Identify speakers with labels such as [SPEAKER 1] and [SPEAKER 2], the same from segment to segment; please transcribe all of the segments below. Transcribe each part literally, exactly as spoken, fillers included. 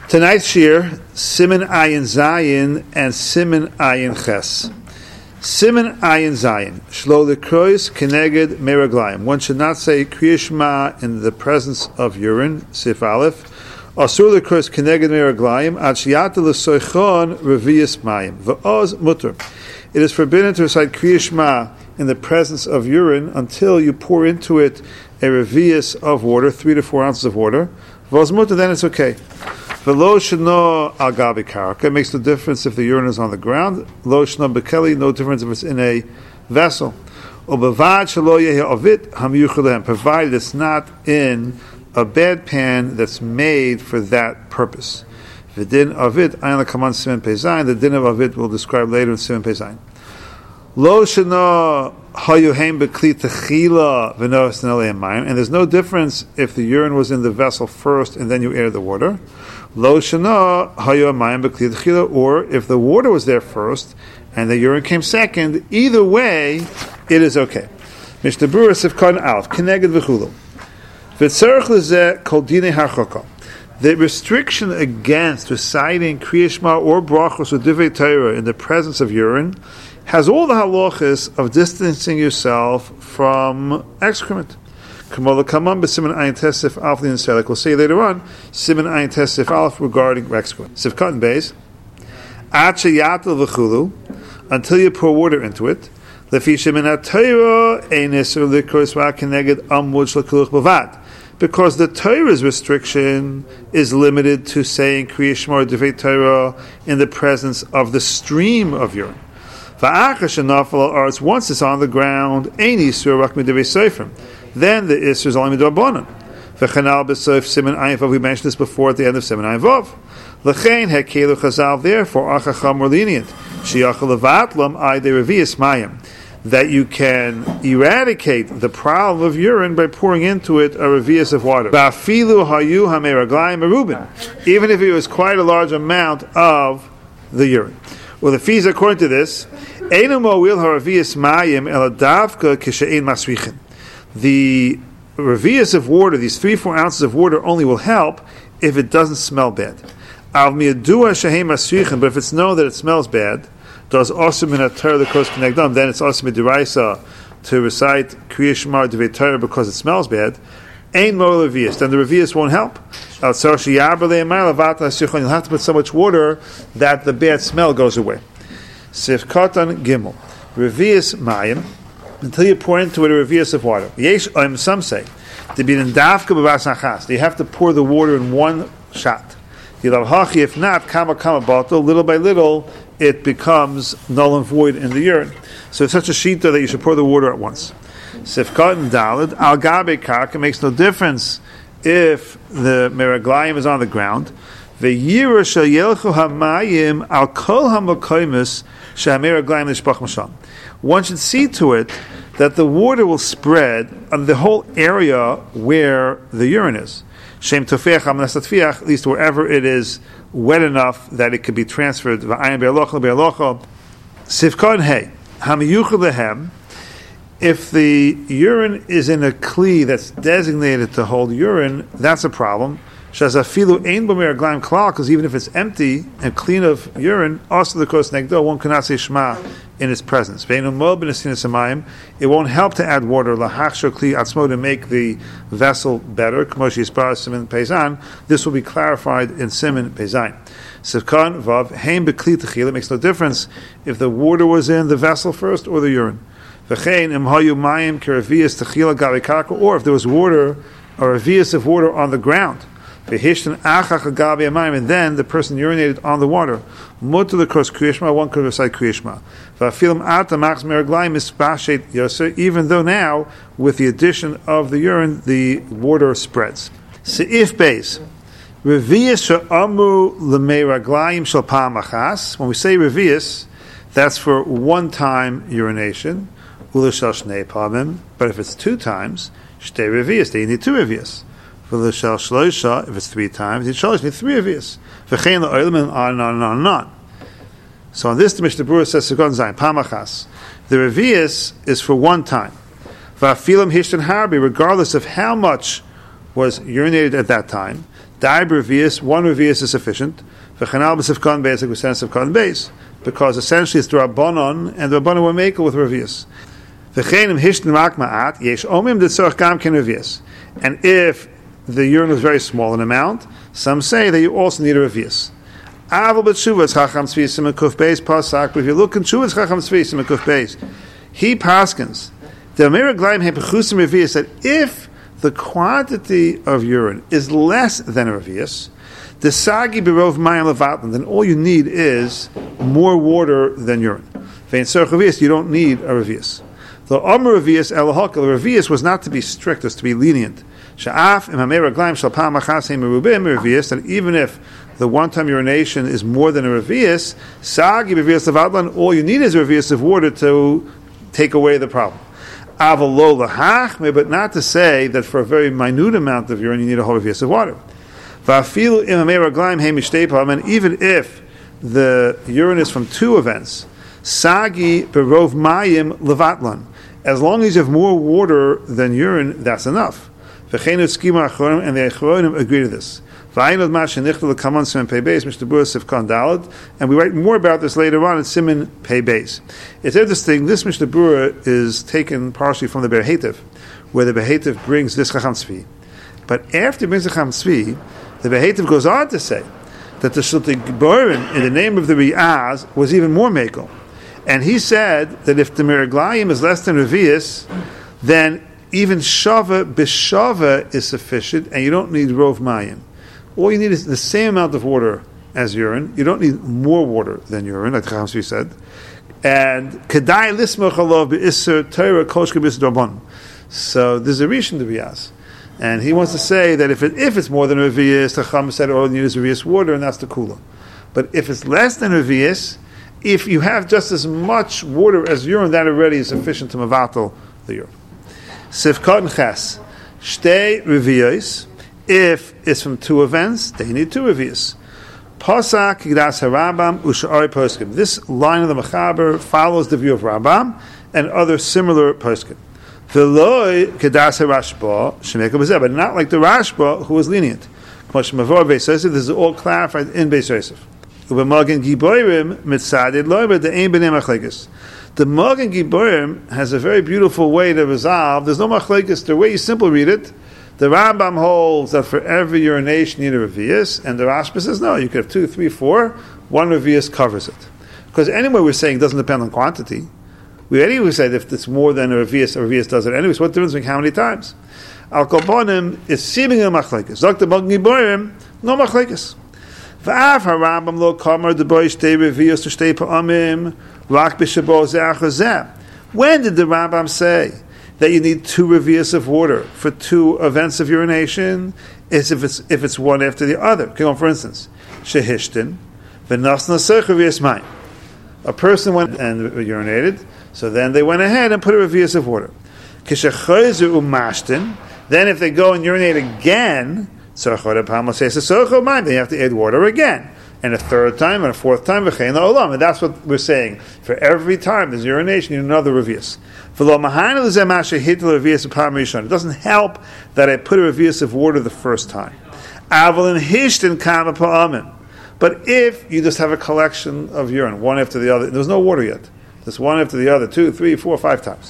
[SPEAKER 1] Tonight's shir, Siman Ayin Zayin and Siman Ayin Ches. Siman Ayin Zayin, Shlo Lekrois Keneged Meraglayim. One should not say Kriya Shema in the presence of urine, Sif Aleph. Asur Lekrois Keneged Meraglayim, Ad Shiyata L'Soichon Revius Mayim. V'oz Mutter. It is forbidden to recite Kriya Shema in the presence of urine until you pour into it a revius of water, three to four ounces of water. V'oz Mutter, then it's okay. V'lo sheno al gabi karka. It makes no difference if the urine is on the ground. Lo sheno bekeli, no difference if it's in a vessel. Ubevad shelo yehi avit hamiyuchalehem, provided it's not in a bed pan that's made for that purpose. V'din avit ayin lekaman siman pezayin. The din of avit will describe later in siman pezayin. Lo sheno hayuhem bekli techila v'nos neleim mayim. And there's no difference if the urine was in the vessel first and then you added the water. Lo shana hayu mayim b'kli techila, or if the water was there first and the urine came second, either way, it is okay. Mishnah Berurah Sifkan Alf Keneged v'chulu v'tzarich lezeh kol dinei harchaka. The restriction against reciting Kriya Shema or brachos or divrei Torah in the presence of urine has all the halachas of distancing yourself from excrement. Like we'll say later on, Siman Ayin Tesif Aleph regarding excrement. Sifkat and Beis, Acha Yatel v'chulu, until you pour water into it. Lefi shemin ha'Torah ein isur likros v'keneged amud shel kiluch bavad. Because the Torah's restriction is limited to saying Kriya Shema or Divrei Torah in the presence of the stream of urine. V'achas shenafal al aretz, once it's on the ground, ein isur rak midivrei seifrim. Then the Isser is only Midrabanan. V'chanal b'soif Siman Ayin Vav. We mentioned this before at the end of Siman Ayin Vav. L'chein hekelu chazal. Therefore, achacham more lenient. Sheyachal levatlam ay de revius mayim. That you can eradicate the problem of urine by pouring into it a revius of water. Ba'afilu hayu hameraglayim merubin. Even if it was quite a large amount of the urine. Well, the fees according to this, einu mo'il haravius mayim el davka kishein masrichin. The revius of water, these three, four ounces of water, only will help if it doesn't smell bad. But if it's known that it smells bad, does also min haTorah the kos kenegdam, then it's also midiraisa to recite Kriya Shema Divrei Torah because it smells bad. Ain mo revius, then the revius won't help. You'll have to put so much water that the bad smell goes away. Sifkatan Gimel, revius mayim, until you pour into it a revius of water. Yesh, um, some say, to be in dafka b'vas nachas, you have to pour the water in one shot. If not, kama kama bottle, little by little, it becomes null and void in the urine. So it's such a shita that you should pour the water at once. Sifkat and dalid, al gabe karka, makes no difference if the meraglayim is on the ground. Ve'yira sheyelchu hamayim al kol hamakoymus she'ameraglayim nishpach masham. One should see to it that the water will spread on the whole area where the urine is. Shem tofeach amnasatfiach, at least wherever it is wet enough that it could be transferred. V'ayin be'alocha be'alocha. Sifkon hey hamiyuchel lehem. If the urine is in a kli that's designated to hold urine, that's a problem. Shazafilu ein b'meraglayim klal, because even if it's empty and clean of urine, also the kos negdo, one cannot say Shema in its presence. It won't help to add water to make the vessel better. This will be clarified in Siman Pezayin. Sivkan Vav Heim Bekli Techila, makes no difference if the water was in the vessel first or the urine. Or if there was water or a revius of water on the ground. And then the person urinated on the water. One could recite Kriya Shema. Even though now, with the addition of the urine, the water spreads. Seif Beis. When we say revius, that's for one time urination. But if it's two times, shtei revius, they need two revius. For the shel shloisha, if it's three times, it's shloisha, three revius. V'chein la'olim, and on and on and on and on. So on this, the Mishnah Berurah says, Segon Zayin, Pamachas. The revius is for one time. V'afilam hishtan harbi, regardless of how much was urinated at that time. Dai Revius, one Revius is sufficient. V'chanal b'sivkan beis, like we said Sivkan beis, because essentially it's the Rabbanon, and the Rabbanon were makel with Revius. V'chenim hishtin rak ma'at, yesh omim d'tzorch gam ken Revius. And if the urine was very small in amount, some say that you also need a Revius. Aval b'tshuvas chacham tzvi siman kuf beis pasak, but if you look in tshuvas chacham tzvi siman kuf beis, he paskins, the Meraglaim hepechusim Revius, that if the quantity of urine is less than a Revius, the sagi berov mayim levatlan, then all you need is more water than urine. Vein tzorch Revius, you don't need a Revius. The Amr Revius elahakal, the Revius was not to be strict, it was to be lenient. Sha'af im hameraglaim shal pam achasei merubim Revius, that even if the one-time urination is more than a Revius, sagi Revius levatlan, all you need is a Revius of water to take away the problem. Avalo lahachme, but not to say that for a very minute amount of urine you need a whole Revius of water. Va'afilu im hameraglaim he mishtei pam, and even if the urine is from two events, sagi berov mayim levatlan, as long as you have more water than urine, that's enough. V'cheinu tzkima achronim, and the achronim agree to this. V'ayinod ma shenichtel l'kaman siman pei beis, Mishnah Berurah sivkan daled, and we write more about this later on in siman pei beis. It's interesting, this Mishnah Berurah is taken partially from the Be'er Heitev, where the Be'er Heitev brings this Chacham Tzvi. But after he brings the Chacham Tzvi, the Be'er Heitev goes on to say that the Shultei Geburim, in the name of the Riaz, was even more mekel. And he said that if the Meraglayim is less than Revius, then even Shava b'Shava is sufficient, and you don't need Rov Mayim. All you need is the same amount of water as urine. You don't need more water than urine, like Chacham Tzvi said. And Kedai lismach alav b'Isser Torah koshke b'Isser Rabbanon. So there's a Rishon to Riaz. And he wants to say that if it, if it's more than Revius, the Chacham said all you need is Revius water, and that's the Kula. But if it's less than Revius, if you have just as much water as urine, that already is sufficient to mavatal the urine. Sivkot and Ches. Shtei Revius. If it's from two events, they need two Revius. Pasak Gdas HaRambam Usha'ari Poskim. This line of the Mechaber follows the view of Rambam and other similar Poskim. V'loi Gdas HaRashba Shemeka B'zeh, but not like the Rashba who was lenient. This is all clarified in Beis Yosef. The Magen Giborim mitzadid loiber the ein b'nei machlekes. The Magen Giborim has a very beautiful way to resolve. There's no machlekes. The way you simply read it, the Rambam holds that for every urination you need a Revius, and the Rashba says no, you could have two, three, four. One Revius covers it. Because anyway, we're saying it doesn't depend on quantity. We anyway said if it's more than a Revius, a Revius does it anyway. So what difference makes how many times? Al Kolbonim is seemingly a machlekes. Zok the Magen Giborim, no machlekes. V'af harambam lo kamer deboy shtei revius to shtei pa'amim rak b'shabo ze'achazeh. When did the Rambam say that you need two revius of water for two events of urination? Is if it's if it's one after the other. Okay, for instance, shehishtin v'nasna sech revius mayim. A person went and urinated, so then they went ahead and put a revius of water. Kishechoyzu umashtin. Then if they go and urinate again, they have to add water again. And a third time, and a fourth time, and that's what we're saying. For every time there's urination, you need another revius. It doesn't help that I put a revius of water the first time. But if you just have a collection of urine, one after the other, there's no water yet. There's one after the other, two, three, four, five times.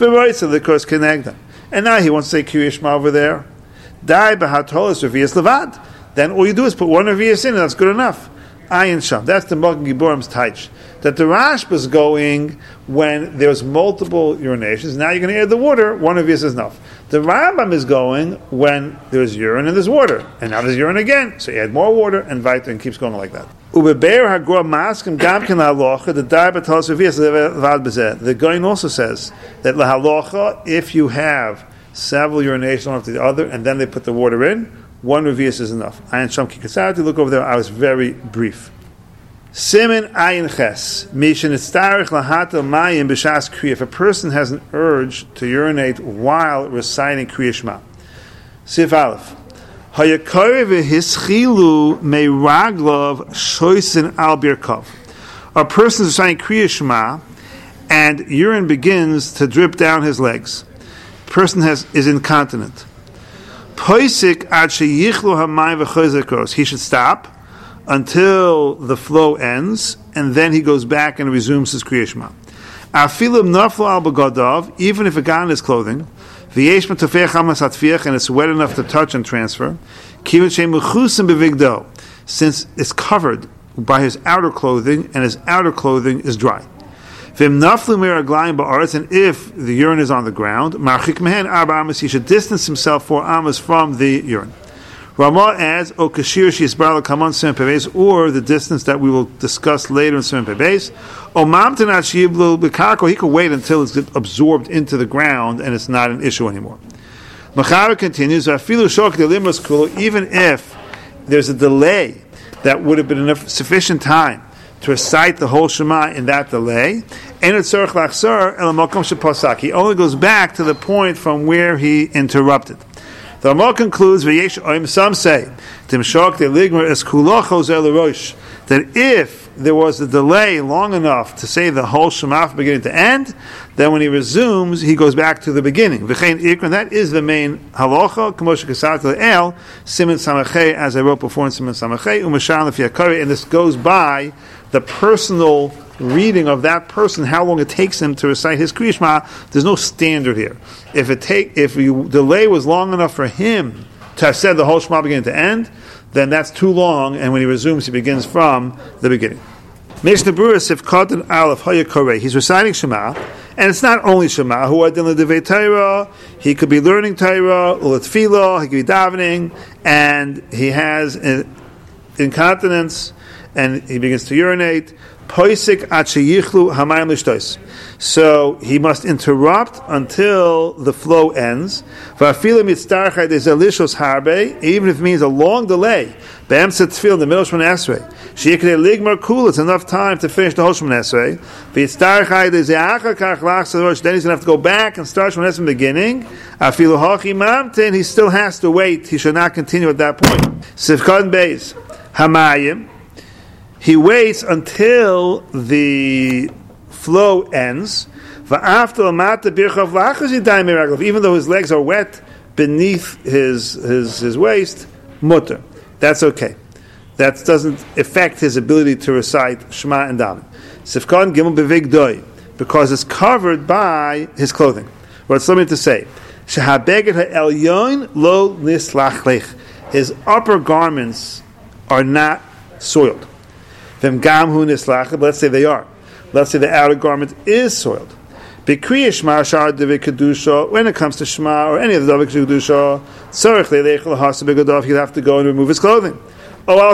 [SPEAKER 1] And now he wants to say Kriya Shema over there. Die b'hatolas revius levad. Then all you do is put one revius in, and that's good enough. Ayin sham. That's the Magen Giborim's taich. That the Rashba is going when there's multiple urinations. Now you're going to add the water. One revius is enough. The Rambam is going when there's urine and there's water, and now there's urine again. So you add more water and weiter, and keeps going like that. Ubeber hagor maskim gamkin lahalocha the die b'hatolas revius levad b'zeh. The Gaon also says that lahalocha, if you have several urinations one after the other, and then they put the water in, one revius is enough. Ayin Sham Kikasati, look over there, I was very brief. Simin Ayin Ches, Mishin Itztarech Lahatel Mayim B'Shas Kriya. If a person has an urge to urinate while reciting Kriya Shema. Sif Aleph. Hayakari v'hischilu me'raglov shoysin al birkov. A person is reciting Kriya Shema, and urine begins to drip down his legs. Person has is incontinent. Poisik ad sheyichlu hamayim v'chozekos. He should stop until the flow ends, and then he goes back and resumes his Kriya Shema. Afilim naflo al begadav, even if it got in his clothing, v'yesh matofech hamas atfiach, and it's wet enough to touch and transfer, kivin sheim mechusim bevigdo, since it's covered by his outer clothing, and his outer clothing is dry. V'im naflu miraglayim ba'aretz, and if the urine is on the ground, marchik mehen arba amas, he should distance himself four amas from the urine. Ramah adds, O kashir sheisbar l'kamon siman peves, or the distance that we will discuss later in siman peves. O mamtanat sheyiblu b'karko, he could wait until it's absorbed into the ground and it's not an issue anymore. Machara continues, Afilu shok delimros kulo, even if there's a delay that would have been enough sufficient time to recite the whole Shema in that delay, and it's tzorich lachzor el makom shepasak. He only goes back to the point from where he interrupted. The Ramah concludes, some say, that if there was a delay long enough to say the whole Shema from beginning to end, then when he resumes, he goes back to the beginning. That is the main halacha, as I wrote before in Siman Samachay, and this goes by the personal reading of that person, how long it takes him to recite his Kriya Shema. There's no standard here. If it take, if the delay was long enough for him to have said the whole Shema beginning to end, then that's too long, and when he resumes, he begins from the beginning. Mishnah Berurah Sif Katan Aleph Haya Koreh. He's reciting Shema, and it's not only Shema. Hu Adin L'Divei Torah. He could be learning Torah, U'Letfilah. He could be davening, and he has incontinence, and he begins to urinate. Poisik acheyichlu hamayim lishtois. So he must interrupt until the flow ends. Va'afilu mitzdarchai dezelishos harbe, even if it means a long delay. Be'emtza tefillah in the middle of Shemona Esrei. Sheiknei ligmar kul. It's enough time to finish the whole Shemona Esrei. V'yitzdarchai dezeachar kach lachsarosh. Then he's going to have to go back and start Shemona Esrei from the beginning. Afilu hachi mamtin. He still has to wait. He should not continue at that point. Sifkad beis hamayim. He waits until the flow ends. Even though his legs are wet beneath his his, his waist, mutter. That's okay. That doesn't affect his ability to recite Shema and Daven. Sifkan gimel bevigdoi, because it's covered by his clothing. What's something to say? Shehabeged ha'elyon lo nislach. His upper garments are not soiled. But let's say they are. Let's say the outer garment is soiled. When it comes to Shema or any of the Davik Kedusha, he'll have to go and remove his clothing. Or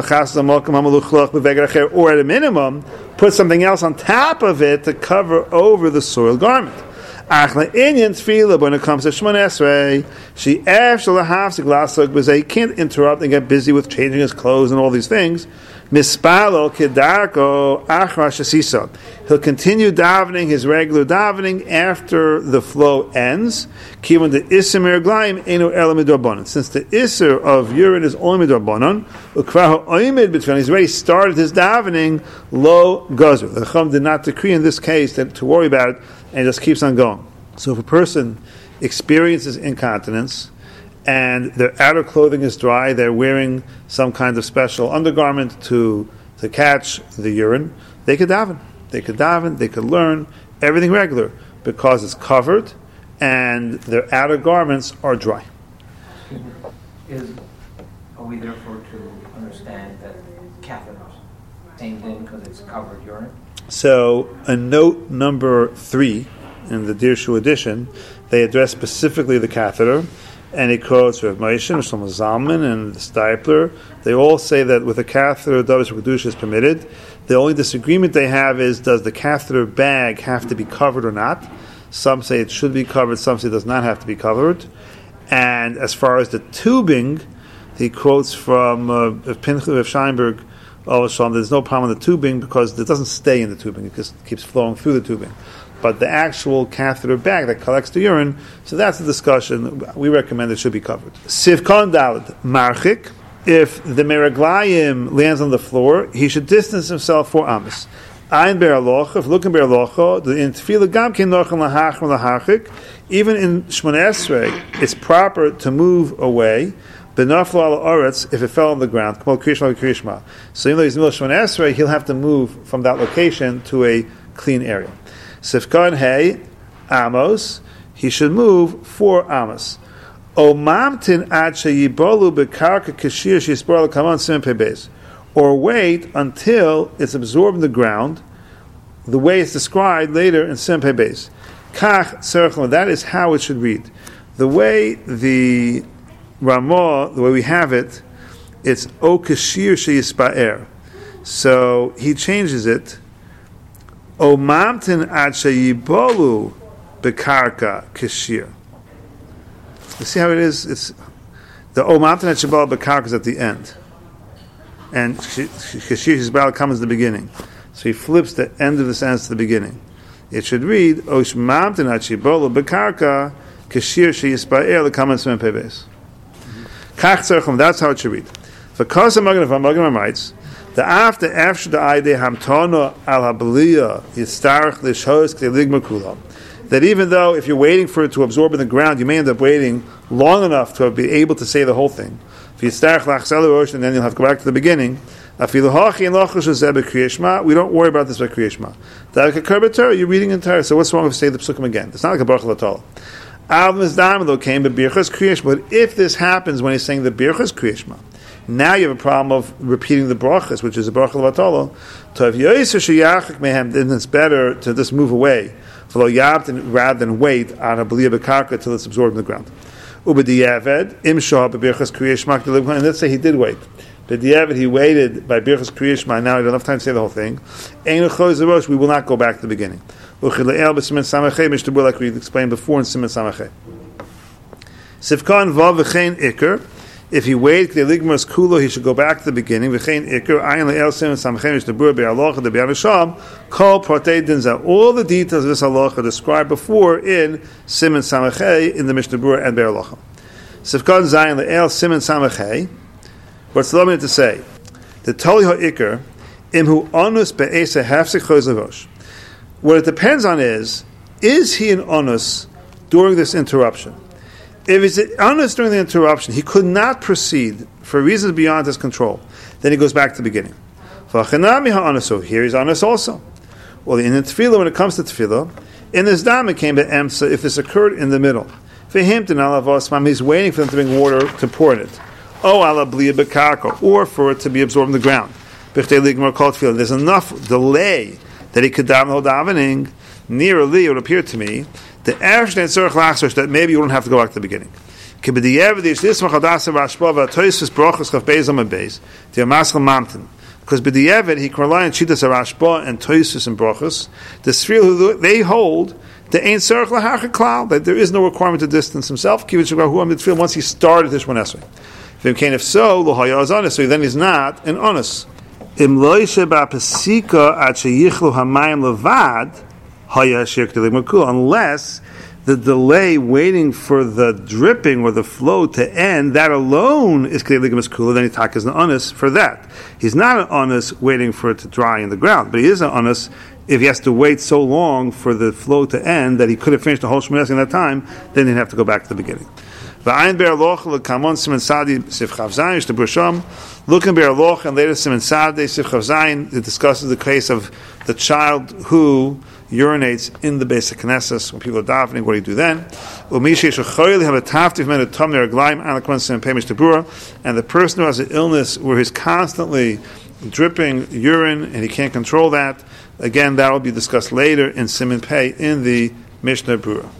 [SPEAKER 1] at a minimum, put something else on top of it to cover over the soiled garment. When it comes to Shemona Esrei, she he can't interrupt and get busy with changing his clothes and all these things. Mispalo kedarko achra shasisa. He'll continue davening his regular davening after the flow ends. Kivan the iser meraglayim enu ela midorbanon. Since the iser of urine is only midorbanon, ukrahu oimid between. He's already started his davening lo gazer. The Chum did not decree in this case that to worry about it, and it just keeps on going. So if a person experiences incontinence and their outer clothing is dry, they're wearing some kind of special undergarment to to catch the urine, they could daven. They could daven, they could learn, everything regular, because it's covered and their outer garments are dry.
[SPEAKER 2] Is, are we therefore to understand that catheters, same thing because it's covered urine?
[SPEAKER 1] So, in note number three in the Dirshu edition, they address specifically the catheter, and he quotes Rav Moshe, Shlomo Zalman, and the Stipler. They all say that with a catheter, Davish Kedusha is permitted. The only disagreement they have is, does the catheter bag have to be covered or not? Some say it should be covered, some say it does not have to be covered. And as far as the tubing, he quotes from uh, Pinchas of Scheinberg, there's no problem with the tubing because it doesn't stay in the tubing, it just keeps flowing through the tubing. But the actual catheter bag that collects the urine, so that's the discussion. We recommend it should be covered. Sivkon Daled, Marchik, if the meraglayim lands on the floor, he should distance himself four amas. Ein ber alocha, if looking ber alocha, the in tefillah gam ken nochen lahach lahachik. Even in Shmoneh Esrei, it's proper to move away. Benaflo al oretz, if it fell on the ground, k'mo kriyishma kriyishma. So even though he's in the middle of Shmoneh Esrei, he'll have to move from that location to a clean area. Sifkan hey amos, he should move four amos. O mamtin ad sheyibolu bekarka kashir sheyispor l'kaman simen pei beis. Or wait until it's absorbed in the ground, the way it's described later in Simen Pei Beis. Kach tzarech, that is how it should read. The way the Ramah, the way we have it, it's O kashir sheyispa'er. So he changes it. O mamtin ad sheyibolu bekarka kashir. You see how it is? It's the O mamtin ad sheyibolu bekarka is at the end. And Kashir Yisrael comes at the beginning. So he flips the end of the sentence to the beginning. It should read, Osh mamtin achibolo bekarka Kashir Yisrael the comments from Pebes. Kach tzarchum, that's how it should read. For Kasa Magen of Magen writes, the after after the ide hamtono al habliya yistarach lishos k'ligma kula. That even though if you're waiting for it to absorb in the ground, you may end up waiting long enough to be able to say the whole thing. And then you'll have to go back to the beginning. We don't worry about this by Kriya Shema. You're reading entire. So what's wrong with saying the psukim again? It's not like a Baruch L'Torah. But if this happens when he's saying the Birchas Kriya Shema, now you have a problem of repeating the brachas, which is a Baruch L'Torah. Then it's better to just move away rather than wait on a B'liya B'karka till it's absorbed in the ground. And let's say he did wait. But he waited by Birchas Kriya Shema. Now he doesn't have time to say the whole thing. We will not go back to the beginning. Like we explained before in Siman Samachay. Sifkan vav v'chein ikr. If he waited the ligmas kulo, he should go back to the beginning. V'chein ikr ayin le'el Siman Samachay mish debur be'alocha de be'anasham kol partei dinza. All the details of this halacha described before in Siman Samachay in the Mishnah Berurah and be'alocha. Sifkan zayin le'el Siman Samachay. What's the limit to say? The toli ha'ikr imhu onus be'esa hafsik chozavosh. What it depends on is, is he an onus during this interruption? If he's an onus during the interruption, he could not proceed for reasons beyond his control. Then he goes back to the beginning. So here he's onus also. Well, in the tefillah, when it comes to tefillah, in this dam it came to emsa if this occurred in the middle. For him to nalavosmam, he's waiting for them to bring water to pour in it. Oh, ala bliya bekarka, or for it to be absorbed in the ground. There's enough delay that he could daven the whole davening. Near Li, it would appear to me the that maybe you wouldn't have to go back to the beginning. Because b'di'evet he can rely on Shitas Rashba and Toisus and Brochus. The Sfiril they hold the Ein Tzarech L'Harchik Klal, that there is no requirement to distance himself. Once he started this one esrei. If so, l'haya is honest. So then he's not an honest. Unless the delay waiting for the dripping or the flow to end, that alone is kedei ligmas kula, then he takas an honest for that. He's not an honest waiting for it to dry in the ground, but he is an honest if he has to wait so long for the flow to end that he could have finished the whole Shmoneh Esrei in that time, then he'd have to go back to the beginning. V'ayin be'er loch l'kamon siman sadi sif chav zayin shte bursham. Looking be'er loch and later siman sadi sif chav zayin, it discusses the case of the child who urinates in the basic Knesset when people are davening. What do you do then? Umishi shechoyli have a taftif men a tom neraglaim alakman siman pemish tebura, and the person who has an illness where he's constantly dripping urine and he can't control that. Again, that will be discussed later in Siman Pei in the Mishnah Berurah.